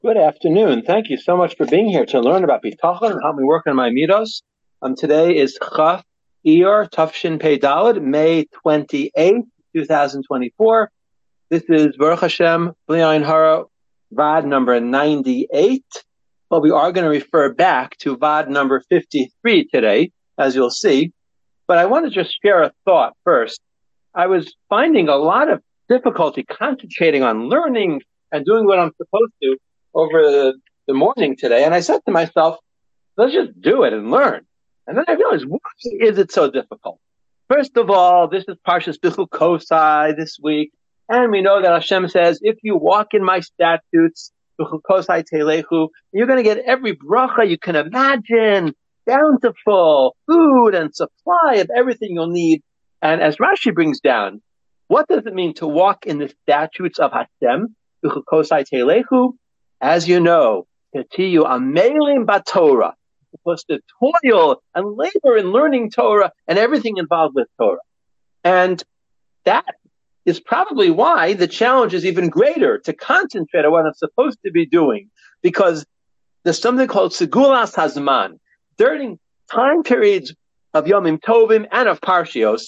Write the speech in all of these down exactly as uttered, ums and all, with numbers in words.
Good afternoon. Thank you so much for being here to learn about Bitachon and help me work on my mitos. Um, today is Chaf Iyar Tafshin Pei Daled, May twenty-eighth, twenty twenty-four. This is Baruch Hashem, Bli Ayin Hara, Vad number ninety-eight. But we are going to refer back to Vad number fifty-three today, as you'll see. But I want to just share a thought first. I was finding a lot of difficulty concentrating on learning and doing what I'm supposed to over the, the morning today. And I said to myself, let's just do it and learn. And then I realized, why is it so difficult? First of all, this is Parshas Bichul Kosai this week. And we know that Hashem says, if you walk in my statutes, Bichul Kosai Telechu, you're going to get every bracha you can imagine, bountiful food and supply of everything you'll need. And as Rashi brings down, what does it mean to walk in the statutes of Hashem? Bichul Kosai Telechu. As you know, Tiyu Amelim Batorah, supposed to toil and labor in learning Torah and everything involved with Torah. And that is probably why the challenge is even greater to concentrate on what I'm supposed to be doing, because there's something called Segulas Hazman. During time periods of Yomim Tovim and of Parshios,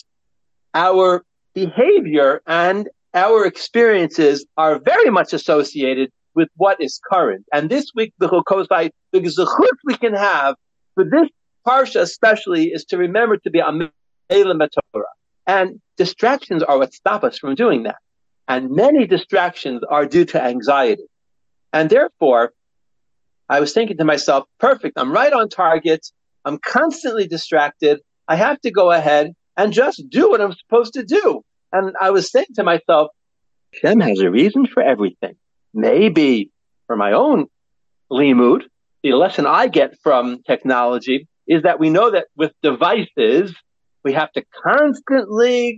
our behavior and our experiences are very much associated with what is current. And this week, the Chokosai, the zechut we can have for this parsha especially is to remember to be Amelim Torah. And distractions are what stop us from doing that. And many distractions are due to anxiety. And therefore, I was thinking to myself, perfect, I'm right on target. I'm constantly distracted. I have to go ahead and just do what I'm supposed to do. And I was saying to myself, Hashem has a reason for everything. Maybe for my own limud, the lesson I get from technology is that we know that with devices, we have to constantly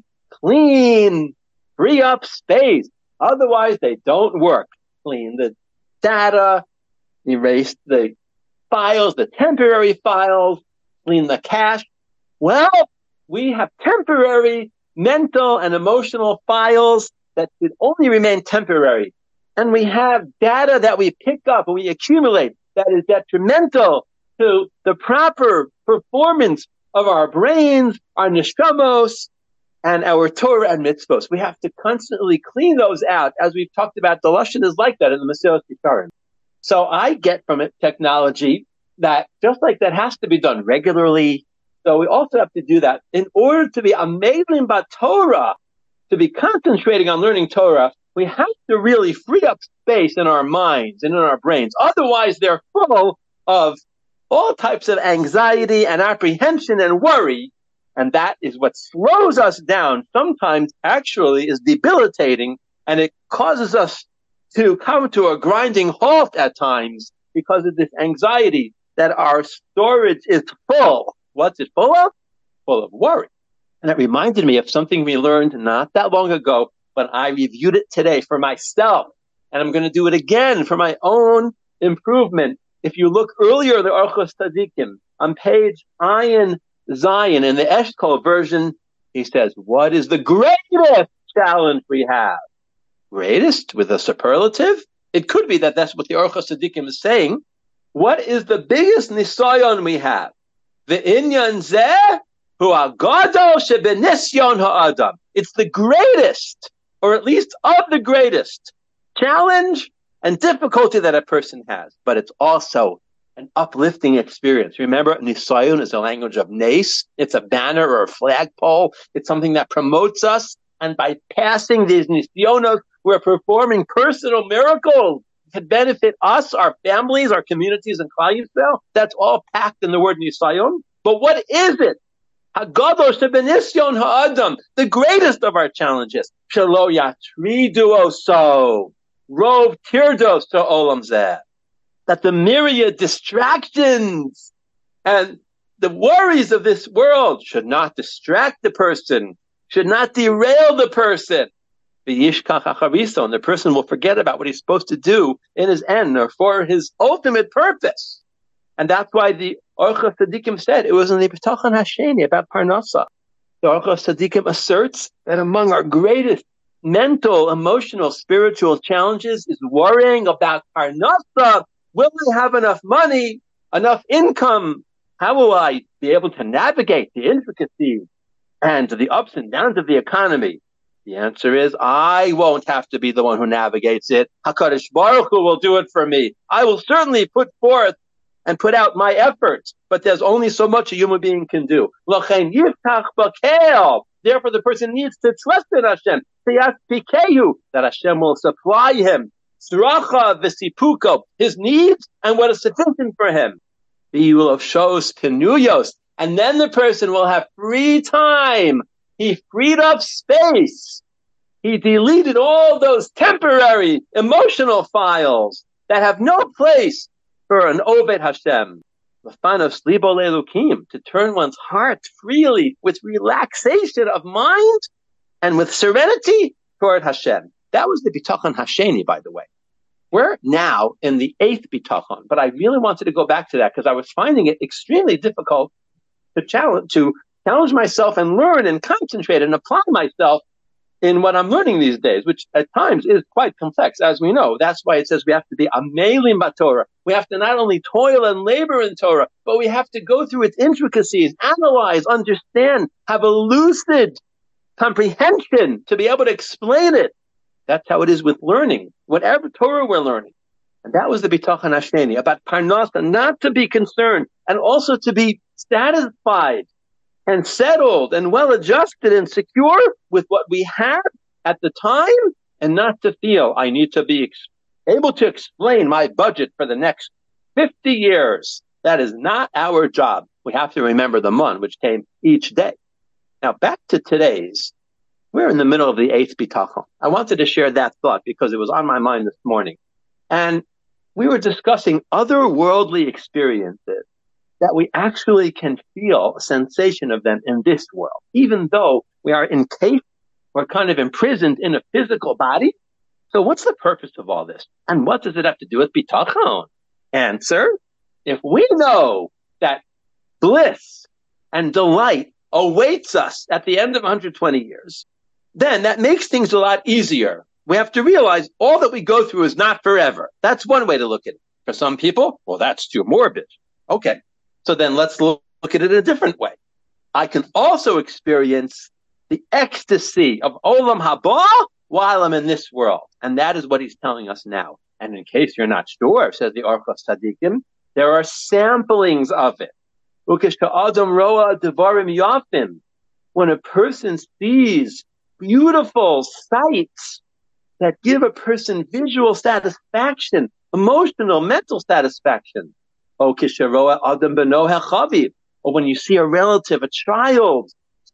clean, free up space. Otherwise, they don't work. Clean the data, erase the files, the temporary files, clean the cache. Well, we have temporary mental and emotional files that should only remain temporary. And we have data that we pick up and we accumulate that is detrimental to the proper performance of our brains, our neshamos, and our Torah and mitzvos. We have to constantly clean those out. As we've talked about, the Lashon is like that in the Mesilas Yesharim. So I get from it technology that just like that has to be done regularly. So we also have to do that in order to be amelim b'Torah, to be concentrating on learning Torah. We have to really free up space in our minds and in our brains. Otherwise, they're full of all types of anxiety and apprehension and worry. And that is what slows us down. Sometimes actually is debilitating, and it causes us to come to a grinding halt at times because of this anxiety that our storage is full. What's it full of? Full of worry. And it reminded me of something we learned not that long ago, but I reviewed it today for myself, and I'm going to do it again for my own improvement. If you look earlier, the Orchos Tzadikim, on page Ayin Zion, in the Eshkol version, he says, what is the greatest challenge we have? Greatest with a superlative? It could be that that's what the Orchos Tzadikim is saying. What is the biggest nisayon we have? The inyan zeh hu agadol shebenisyon ha'adam. It's the greatest, or at least of the greatest, challenge and difficulty that a person has. But it's also an uplifting experience. Remember, nisayon is a language of nes. It's a banner or a flagpole. It's something that promotes us. And by passing these nisyonos, we're performing personal miracles to benefit us, our families, our communities, and Klal Yisrael. That's all packed in the word nisayon. But what is it? Hagadol shebenisyon ha'adam, the greatest of our challenges. Shelo yatridu oso, rov tirdos to olam zeh. That the myriad distractions and the worries of this world should not distract the person, should not derail the person. V'yishkach achariso, and the person will forget about what he's supposed to do in his end or for his ultimate purpose. And that's why the Orchos Tzadikim said it was in the B'tachon Hasheni about Parnasa. The Orchos Tzadikim asserts that among our greatest mental, emotional, spiritual challenges is worrying about parnasa. Will I have enough money, enough income? How will I be able to navigate the intricacies and the ups and downs of the economy? The answer is, I won't have to be the one who navigates it. HaKadosh Baruch Hu will do it for me. I will certainly put forth and put out my efforts, but there's only so much a human being can do. Therefore, the person needs to trust in Hashem, that Hashem will supply him his needs and what is sufficient for him. He will have shows penuyos, and then the person will have free time. He freed up space. He deleted all those temporary emotional files that have no place for an Oved Hashem. To turn one's heart freely with relaxation of mind and with serenity toward Hashem. That was the Bitachon Hasheni, by the way. We're now in the eighth Bitachon, but I really wanted to go back to that because I was finding it extremely difficult to challenge, to challenge myself and learn and concentrate and apply myself in what I'm learning these days, which at times is quite complex, as we know. That's why it says we have to be amelim b'Torah. We have to not only toil and labor in Torah, but we have to go through its intricacies, analyze, understand, have a lucid comprehension to be able to explain it. That's how it is with learning, whatever Torah we're learning. And that was the Bitachon Hasheni, about parnasa, not to be concerned, and also to be satisfied and settled and well-adjusted and secure with what we have at the time, and not to feel I need to be ex- able to explain my budget for the next fifty years. That is not our job. We have to remember the mun, which came each day. Now, back to today's. We're in the middle of the eighth Bitachon. I wanted to share that thought because it was on my mind this morning. And we were discussing otherworldly experiences that we actually can feel a sensation of them in this world, even though we are encased, we're kind of imprisoned in a physical body. So what's the purpose of all this? And what does it have to do with Bitachon? Answer, if we know that bliss and delight awaits us at the end of one hundred twenty years, then that makes things a lot easier. We have to realize all that we go through is not forever. That's one way to look at it. For some people, well, that's too morbid. Okay. So then let's look at it a different way. I can also experience the ecstasy of Olam Haba while I'm in this world. And that is what he's telling us now. And in case you're not sure, says the Orchos Tzadikim, there are samplings of it. When a person sees beautiful sights that give a person visual satisfaction, emotional, mental satisfaction. Or when you see a relative, a child,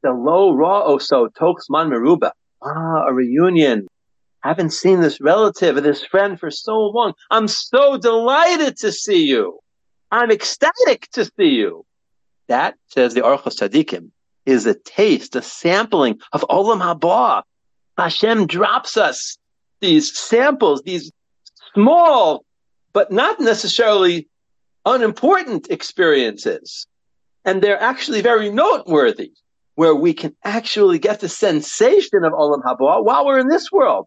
ah, a reunion. Haven't seen this relative or this friend for so long. I'm so delighted to see you. I'm ecstatic to see you. That, says the Orchos Tzadikim, is a taste, a sampling of Olam Haba. Hashem drops us these samples, these small, but not necessarily unimportant experiences. And they're actually very noteworthy, where we can actually get the sensation of Olam Haba while we're in this world.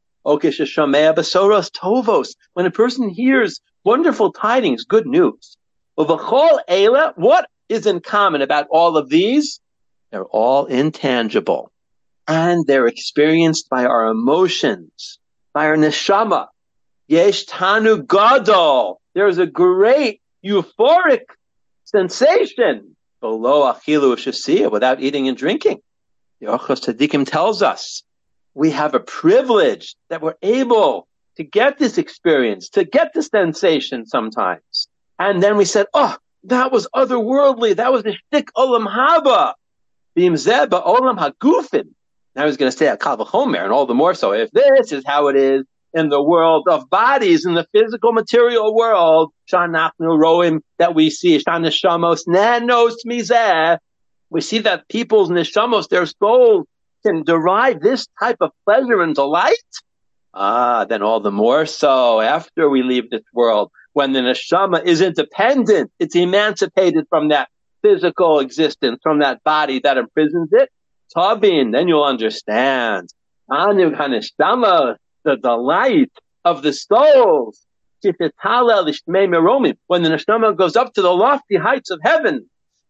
When a person hears wonderful tidings, good news. What is in common about all of these? They're all intangible. And they're experienced by our emotions, by our neshama. Yesh tanu gadol. There's a great euphoric sensation below achilu shasiya, without eating and drinking. The Orchos Tzadikim tells us we have a privilege that we're able to get this experience, to get the sensation sometimes. And then we said, oh, that was otherworldly. That was the shtik olam haba. B'imzeh ba'olam hagufim. Now he's going to say a kal v'chomer, and all the more so if this is how it is in the world of bodies, in the physical material world, shanachnu roim, that we see, shan neshamos nanos mizeh. We see that people's neshamos, their souls, can derive this type of pleasure and delight. Ah, then all the more so after we leave this world, when the neshama is independent, it's emancipated from that physical existence, from that body that imprisons it. Tabin, then you'll understand Anu Hanishtama, the delight of the souls. When the Neshtama goes up to the lofty heights of heaven,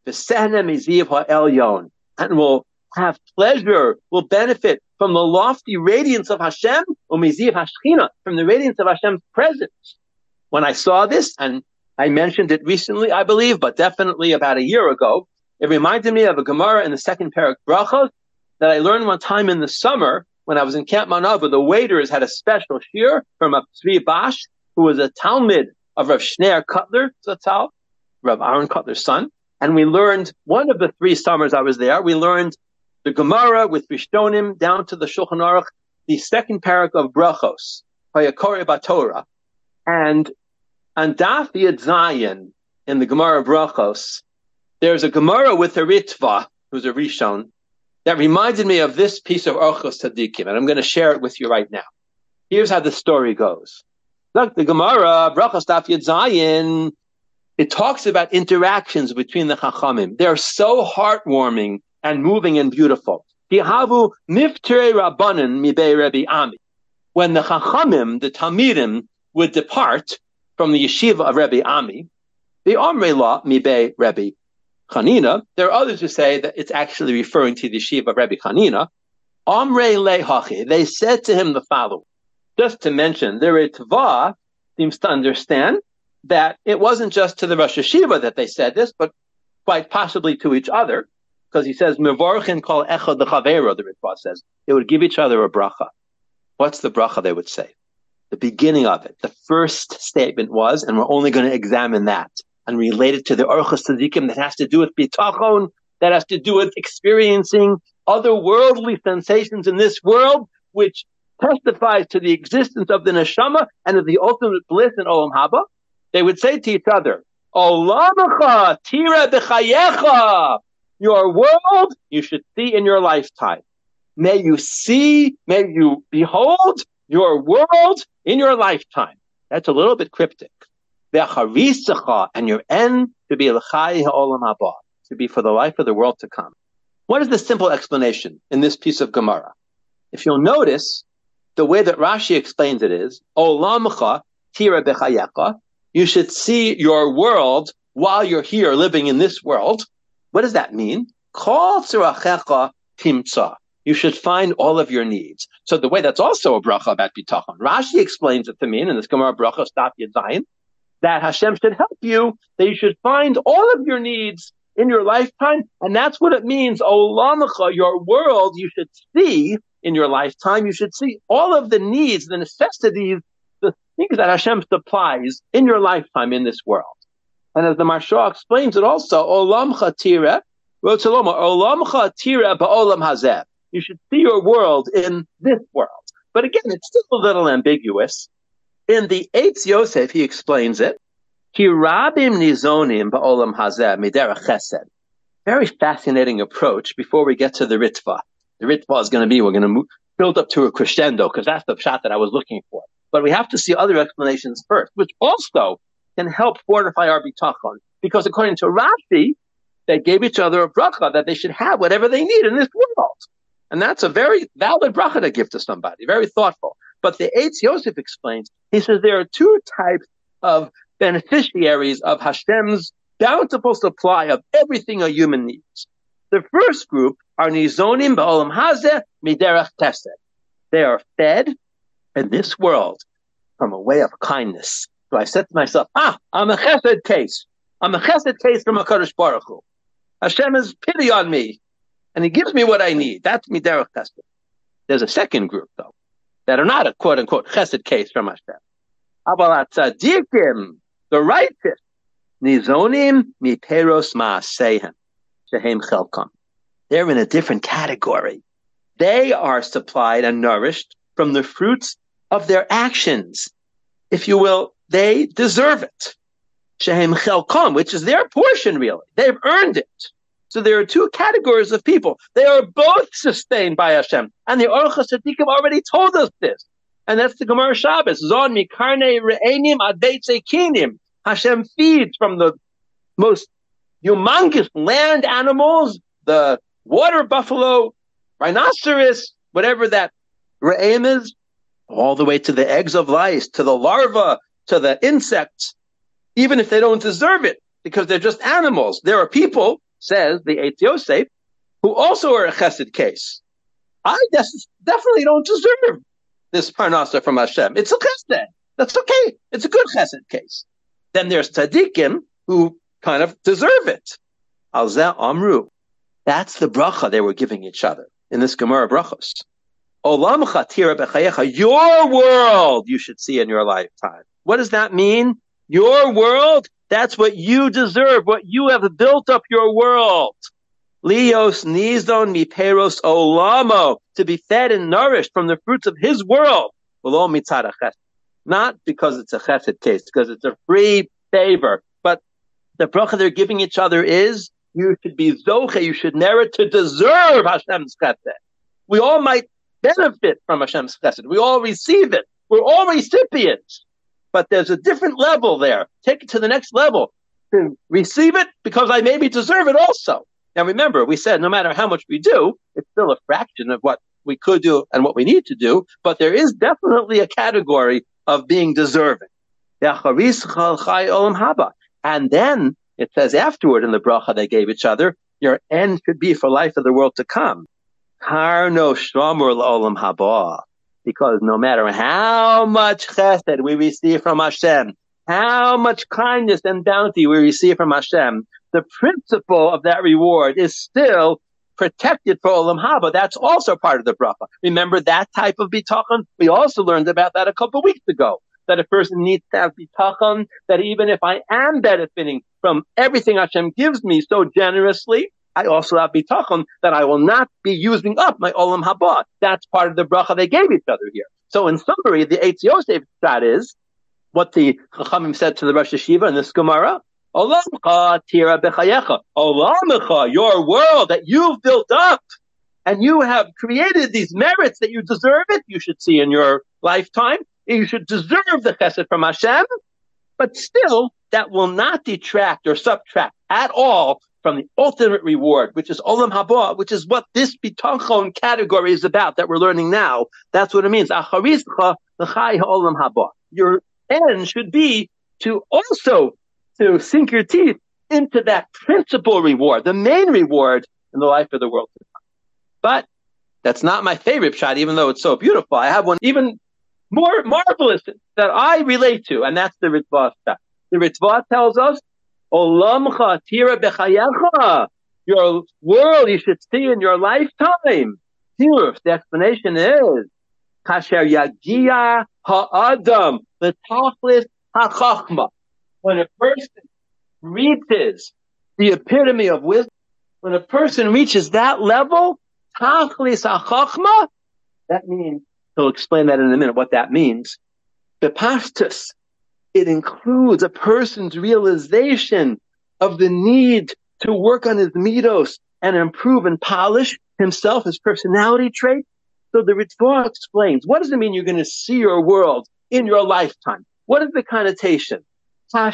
and will have pleasure, will benefit from the lofty radiance of Hashem, from the radiance of Hashem's presence. When I saw this, and I mentioned it recently, I believe, but definitely about a year ago, it reminded me of a Gemara in the second parak Brachos that I learned one time in the summer when I was in Camp Manav. The waiters had a special shiur from a Tzvi Bash, who was a Talmid of Rav Shneir Kotler, Zatzal, Rav Aaron Kotler's son. And we learned, one of the three summers I was there, we learned the Gemara with Rishonim down to the Shulchan Aruch, the second parak of Brachos, Hayakori Batorah. And on Daf Yud Zayin in the Gemara Brachos, there's a Gemara with a Ritva, who's a Rishon, that reminded me of this piece of Orchos Tzadikim, and I'm going to share it with you right now. Here's how the story goes. Look, the Gemara, Brachos Daf Yud Zayin, it talks about interactions between the Chachamim. They're so heartwarming and moving and beautiful. Tihavu mifterei rabbanan mibei Rebbe Ami. When the Chachamim, the Talmidim, would depart from the yeshiva of Rebbe Ami, the Omrei La mibei Rebbe Chanina. There are others who say that it's actually referring to the yeshiva of Rebbe Chanina. Omrei lehachi. They said to him the following. Just to mention, the Ritva seems to understand that it wasn't just to the Rosh Yeshiva that they said this, but quite possibly to each other, because he says, Mevorchin kol echad l'chavero, the Ritva says. They would give each other a bracha. What's the bracha they would say? The beginning of it, the first statement was, and we're only going to examine that and relate it to the Orchos Tzadikim that has to do with bitachon, that has to do with experiencing otherworldly sensations in this world, which testifies to the existence of the neshama and of the ultimate bliss in Olam Haba. They would say to each other, Olamacha tira b'chayecha, your world you should see in your lifetime. May you see, may you behold your world in your lifetime. That's a little bit cryptic. V'acharisacha, and your end to be l'chai ha'olam haba, to be for the life of the world to come. What is the simple explanation in this piece of Gemara? If you'll notice, the way that Rashi explains it is, Olamacha tira b'chayecha, you should see your world while you're here living in this world. What does that mean? Kol tzirachecha timtza. You should find all of your needs. So the way that's also a bracha about bitachon. Rashi explains it to mean in this Gemara bracha Daf Yud Zayin that Hashem should help you, that you should find all of your needs in your lifetime, and that's what it means. Olamacha, your world, you should see in your lifetime. You should see all of the needs, the necessities, the things that Hashem supplies in your lifetime in this world. And as the Maharsha explains it also, Olamcha tira, Olamcha tira ba'olam hazeh. You should see your world in this world. But again, it's still a little ambiguous. In the Eitz Yosef, he explains it. Ki rabim nizonim ba'olam hazeh miderech chesed. Very fascinating approach before we get to the Ritva. The Ritva is going to be, we're going to move, build up to a crescendo, because that's the shot that I was looking for. But we have to see other explanations first, which also can help fortify our bitachon. Because according to Rashi, they gave each other a bracha that they should have whatever they need in this world. And that's a very valid bracha to give to somebody, very thoughtful. But the Eitz Yosef explains, he says there are two types of beneficiaries of Hashem's bountiful supply of everything a human needs. The first group are nizonim ba'olam hazeh miderech chesed. They are fed in this world from a way of kindness. So I said to myself, ah, I'm a chesed case. I'm a chesed case from HaKadosh Baruch Hu. Hashem has pity on me, and he gives me what I need. That's miderech chesed. There's a second group, though, that are not a quote-unquote chesed case from Hashem. Abalat tzadikim, the righteous, nizonim miperos ma'aseihem, shehem chelkam. They're in a different category. They are supplied and nourished from the fruits of their actions. If you will, they deserve it. Shehem chelkam, which is their portion, really. They've earned it. So there are two categories of people. They are both sustained by Hashem. And the Orchos Tzadikim already told us this. And that's the Gemara Shabbos. Zon mikarnei re'enim ad beitzei kinim. Hashem feeds from the most humongous land animals, the water buffalo, rhinoceros, whatever that Re'im is all the way to the eggs of lice, to the larva, to the insects, even if they don't deserve it, because they're just animals. There are people, says the Eitz Yosef, who also are a chesed case. I des- definitely don't deserve this parnasa from Hashem. It's a chesed. That's okay. It's a good chesed case. Then there's tzaddikim who kind of deserve it. Al zeh amru. That's the bracha they were giving each other in this Gemara brachos. Olamcha tira b'chayecha. Your world you should see in your lifetime. What does that mean? Your world, that's what you deserve, what you have built up your world. Lios nizon mi peros olamo, to be fed and nourished from the fruits of his world. Not because it's a chesed case, because it's a free favor, but the bracha they're giving each other is, you should be zoche, you should merit to deserve Hashem's chesed. We all might benefit from Hashem's chesed. We all receive it. We're all recipients. But there's a different level there. Take it to the next level. To receive it because I maybe deserve it also. Now remember, we said no matter how much we do, it's still a fraction of what we could do and what we need to do, but there is definitely a category of being deserving. And then it says afterward in the bracha they gave each other, your end should be for life of the world to come. Because no matter how much chesed we receive from Hashem, how much kindness and bounty we receive from Hashem, the principle of that reward is still protected for Olam Haba. That's also part of the bracha. Remember that type of bitachon? We also learned about that a couple of weeks ago, that a person needs to have bitachon, that even if I am benefiting from everything Hashem gives me so generously, I also have bitachon that I will not be using up my olam haba. That's part of the bracha they gave each other here. So in summary, the Eitz Yosef that is what the Chachamim said to the Rosh Hashiva in this Gemara. Olamcha tira bechayecha. Olamcha, your world that you've built up, and you have created these merits that you deserve it. You should see in your lifetime. You should deserve the chesed from Hashem, but still that will not detract or subtract at all from the ultimate reward, which is Olam Haba, which is what this bitachon category is about that we're learning now. That's what it means. Acharischa l'chai ha'olam haba. Your end should be to also to sink your teeth into that principal reward, the main reward in the life of the world. But that's not my favorite shot, even though it's so beautiful. I have one even more marvelous that I relate to, and that's the Ritva shot. The Ritva tells us, Olamcha tira bechayecha. Your world you should see in your lifetime. Here, the explanation is Kasher yagia ha'adam l'tachlis ha'chachma. When a person reaches the epitome of wisdom, when a person reaches that level, tachlis ha'chachma, that means, he'll explain that in a minute, what that means. The pastus, it includes a person's realization of the need to work on his midos and improve and polish himself, his personality trait. So the Ritva explains, what does it mean you're going to see your world in your lifetime? What is the connotation? When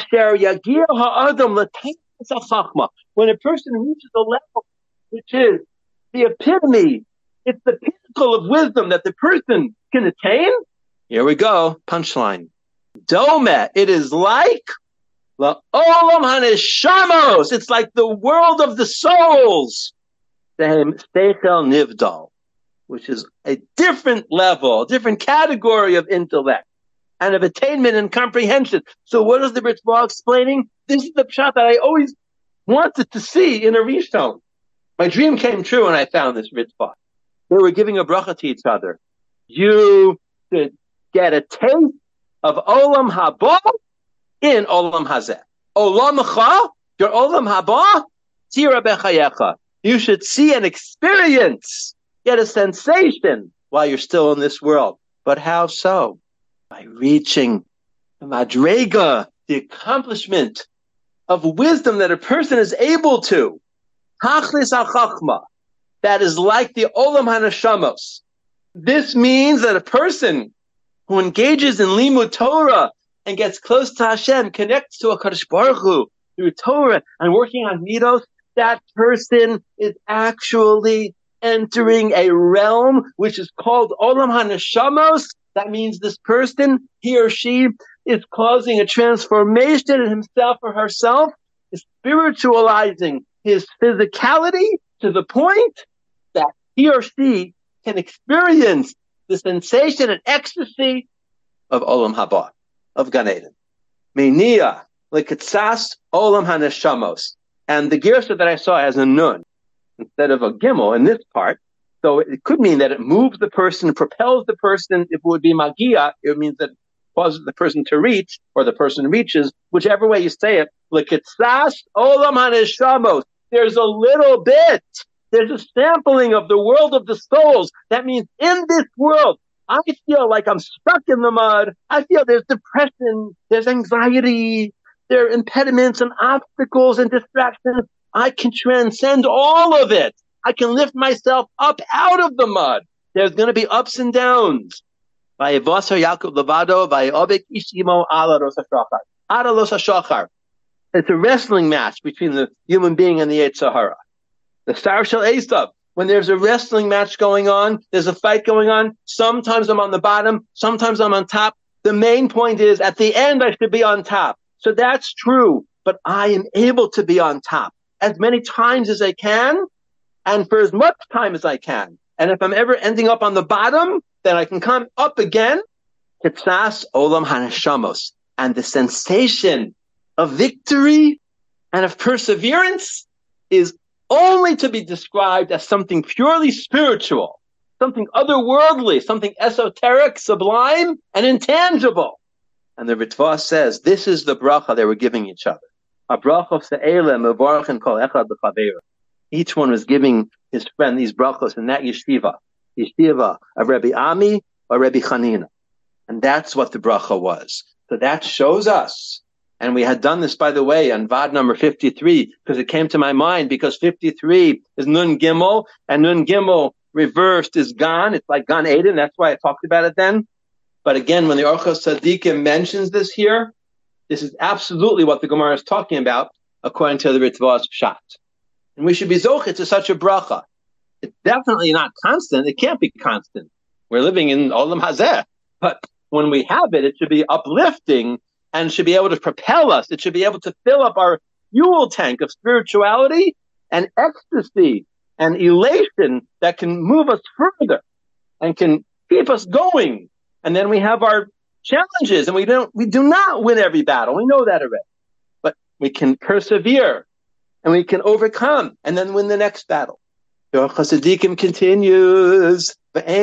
a person reaches a level which is the epitome, it's the pinnacle of wisdom that the person can attain. Here we go, punchline. Dome, it is like la olam haneshamos. It's like the world of the souls. Seichel nivdal, which is a different level, a different category of intellect and of attainment and comprehension. So what is the Ritva explaining? This is the pshat that I always wanted to see in a Rishon. My dream came true when I found this Ritva. They were giving a bracha to each other. You should get a taste of Olam Haba in Olam Hazeh. Olamcha, your Olam Haba, tira bechayecha. You should see and experience, get a sensation while you're still in this world. But how so? By reaching the madrega, the accomplishment of wisdom that a person is able to. Tachlis ha'chachma, that is like the Olam haneshamos. This means that a person who engages in limud Torah and gets close to Hashem, connects to a Kadosh Baruch Hu through Torah and working on midos, that person is actually entering a realm which is called Olam HaNeshamos. That means this person, he or she, is causing a transformation in himself or herself, is spiritualizing his physicality to the point that he or she can experience the sensation and ecstasy of Olam Haba, of Gan Eden. Meinia, L'Kitzas Olam HaNeshamos. And the Girsa that I saw has a nun instead of a gimel in this part. So it could mean that it moves the person, propels the person. If it would be magia, it means that it causes the person to reach, or the person reaches, whichever way you say it. L'Kitzas Olam HaNeshamos. There's a little bit. There's a sampling of the world of the souls. That means in this world, I feel like I'm stuck in the mud. I feel there's depression, there's anxiety, there are impediments and obstacles and distractions. I can transcend all of it. I can lift myself up out of the mud. There's going to be ups and downs. It's a wrestling match between the human being and the Yetzer Hara. The Star Shel Esav. When there's a wrestling match going on, there's a fight going on. Sometimes I'm on the bottom, sometimes I'm on top. The main point is, at the end, I should be on top. So that's true, but I am able to be on top as many times as I can, and for as much time as I can. And if I'm ever ending up on the bottom, then I can come up again. Kitzas Olam HaNeshamos. And the sensation of victory and of perseverance is only to be described as something purely spiritual, something otherworldly, something esoteric, sublime, and intangible. And the Ritva says this is the bracha they were giving each other. A bracha of se'ela mevarchen kol echad l'chaveru. Each one was giving his friend these brachos in that yeshiva, yeshiva of Rebbe Ami or Rebbe Chanina. And that's what the bracha was. So that shows us. And we had done this, by the way, on Vad number fifty-three, because it came to my mind, because fifty-three is Nun Gimel, and Nun Gimel reversed is Gan. It's like Gan Eden. That's why I talked about it then. But again, when the Orchos Tzadikim mentions this here, this is absolutely what the Gemara is talking about, according to the Ritva's Pshat. And we should be zocheh to such a bracha. It's definitely not constant. It can't be constant. We're living in Olam Hazeh. But when we have it, it should be uplifting and should be able to propel us. It should be able to fill up our fuel tank of spirituality and ecstasy and elation that can move us further and can keep us going. And then we have our challenges, and we don't, we do not win every battle. We know that already. But we can persevere and we can overcome and then win the next battle. The Chassidikim continues,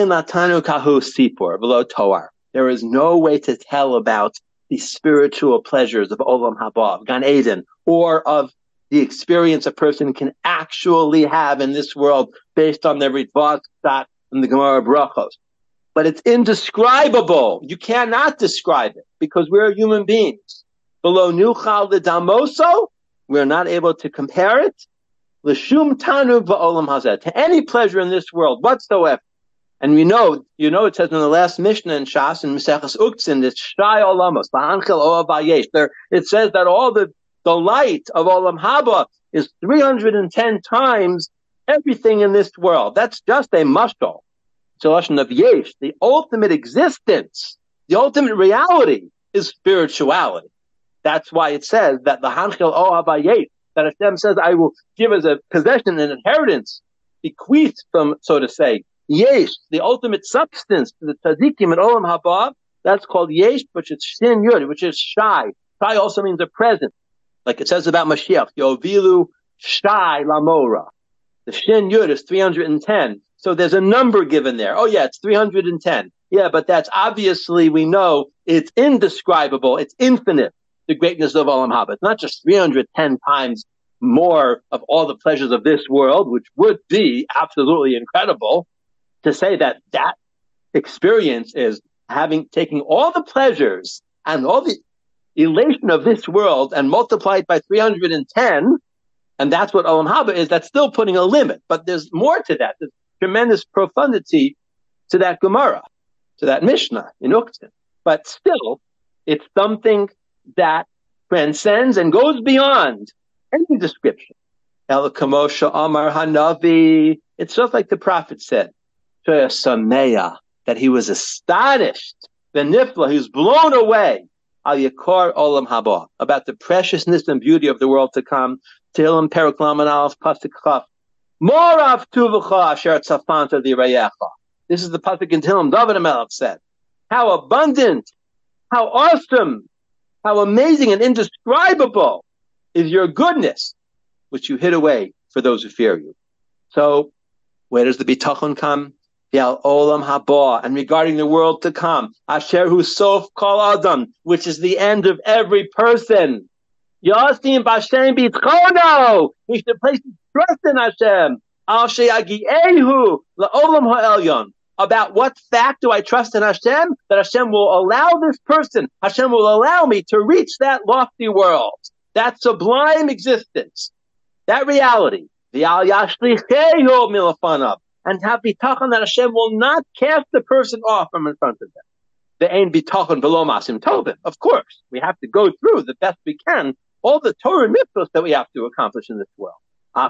there is no way to tell about the spiritual pleasures of Olam Haba, of Gan Eden, or of the experience a person can actually have in this world based on their Ritva Tzat and the Gemara Brachos. But it's indescribable. You cannot describe it because we're human beings. Below Nuchal the Damoso, we're not able to compare it. L'shum Tanu v'Olam Hazeh, to any pleasure in this world whatsoever. And we know, you know, it says in the last Mishnah in Shas, in Maseches Uktzin, it's Shai Olamos, Ba'anchel Oav Vayesh. There, it says that all the, the light of Olam Haba is three hundred ten times everything in this world. That's just a mashal. It's a lashon of Yesh. The ultimate existence, the ultimate reality is spirituality. That's why it says that the Hanchel Oav Vayesh, that Hashem says, I will give as a possession and inheritance, bequeathed from, so to say, Yesh, the ultimate substance to the tzaddikim and Olam Haba, that's called Yesh, which is Shin Yud, which is Shai. Shai also means a present. Like it says about Mashiach, Yovilu Shai Lamora. The Shin Yud is three hundred ten. So there's a number given there. Oh yeah, it's three hundred ten. Yeah, but that's obviously, we know, it's indescribable, it's infinite, the greatness of Olam Haba. It's not just three hundred ten times more of all the pleasures of this world, which would be absolutely incredible. To say that that experience is having, taking all the pleasures and all the elation of this world and multiply it by three hundred ten, and that's what Olam Haba is, that's still putting a limit. But there's more to that. There's tremendous profundity to that Gemara, to that Mishnah in Uktzin. But still, it's something that transcends and goes beyond any description. El Kamosha Amar Hanavi. It's just like the prophet said, Sameya, that he was astonished, the Nifla, he was blown away, Al Yakar Olam Haba, about the preciousness and beauty of the world to come. Tehillim Perek Lamed Aleph Pasuk Chaf. Morav Tuvacha Asher Tzafanta D'Rayecha. This is the pasuk in Tehillim. David HaMelech said, "How abundant, how awesome, how amazing and indescribable is your goodness, which you hid away for those who fear you." So, where does the bitachon come? The al olam haba, and regarding the world to come, asher hu sof kol adam, which is the end of every person. Yasim b'Hashem bitchono. We should place trust in Hashem. Al sheyagi'ehu la'olam ha'elyon. About what fact do I trust in Hashem? That Hashem will allow this person, Hashem will allow me to reach that lofty world, that sublime existence, that reality. The al yashlichehu milafanav, and have bitachon that Hashem will not cast the person off from in front of them. The ein bitachon v'lo masim tovim. Of course, we have to go through the best we can all the Torah and mitzvahs that we have to accomplish in this world.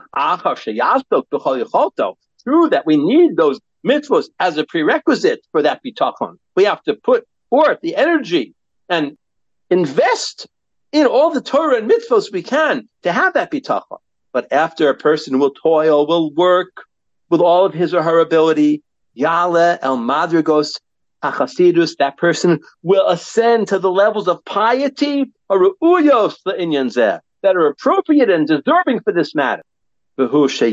True that we need those mitzvahs as a prerequisite for that bitachon. We have to put forth the energy and invest in all the Torah and mitzvahs we can to have that bitachon. But after a person will toil, will work with all of his or her ability, Yale el Madrigos Hachasidus, that person will ascend to the levels of piety or uyos that are appropriate and deserving for this matter. The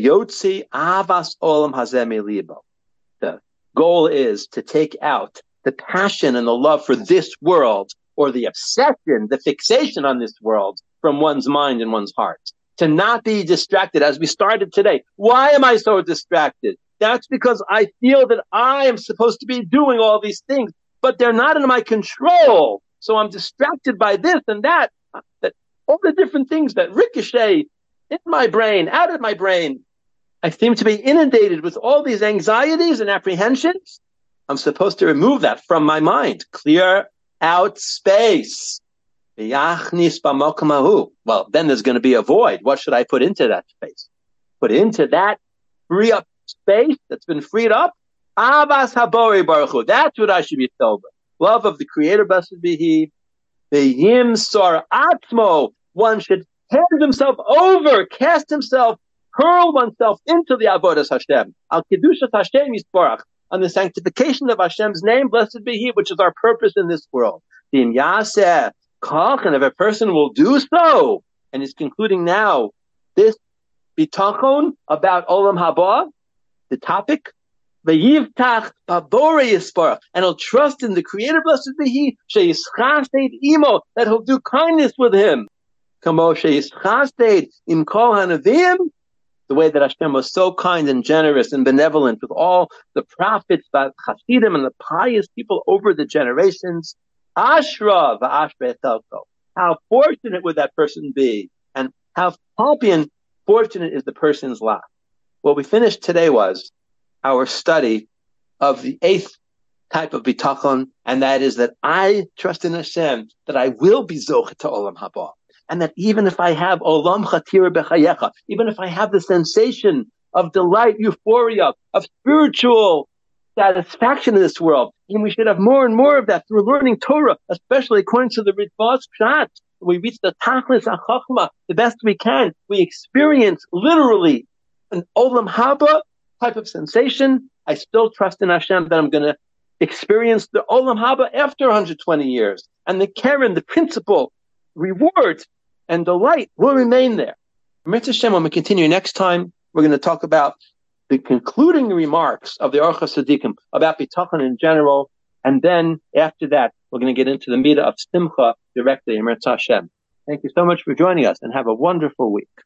goal is to take out the passion and the love for this world, or the obsession, the fixation on this world, from one's mind and one's heart. To not be distracted, as we started today. Why am I so distracted? That's because I feel that I am supposed to be doing all these things, but they're not in my control. So I'm distracted by this and that, that all the different things that ricochet in my brain, out of my brain. I seem to be inundated with all these anxieties and apprehensions. I'm supposed to remove that from my mind, clear out space. Well, then there's going to be a void. What should I put into that space? Put into that free up space that's been freed up. Avas Habori Baruch Hu. That's what I should be filled with. Love of the Creator, blessed be He. The Yim Sar Atmo. One should hand himself over, cast himself, hurl oneself into the Avodas Hashem. Al Kedushas Hashem Yisborach. On the sanctification of Hashem's name, blessed be He, which is our purpose in this world. The Im Yaseh. And if a person will do so, and he's concluding now this bitachon about Olam Haba, the topic, v'yivtach babore yispar, and he'll trust in the Creator, blessed be He, sheyischasted imo, that he'll do kindness with him, kamo sheyischasted im kol hanavim, the way that Hashem was so kind and generous and benevolent with all the prophets, the Hasidim, and the pious people over the generations. Ashra v'ashra etelko. How fortunate would that person be, and how happy and fortunate is the person's lot. What we finished today was our study of the eighth type of bitachon, and that is that I trust in Hashem that I will be zocheh to olam haba, and that even if I have olam chatira bechayecha, even if I have the sensation of delight, euphoria, of spiritual satisfaction in this world, and we should have more and more of that through learning Torah, especially according to the Ritva's Pshat. We reach the Tachlis HaChachma the best we can. We experience literally an Olam Haba type of sensation. I still trust in Hashem that I'm going to experience the Olam Haba after one hundred twenty years. And the Karen, the principal reward and delight will remain there. Mitzvah Hashem, when we continue next time, we're going to talk about the concluding remarks of the Orchos Tzadikim about bitachon in general, and then after that, we're going to get into the Midah of Simcha directly in Mitzvah Hashem. Thank you so much for joining us, and have a wonderful week.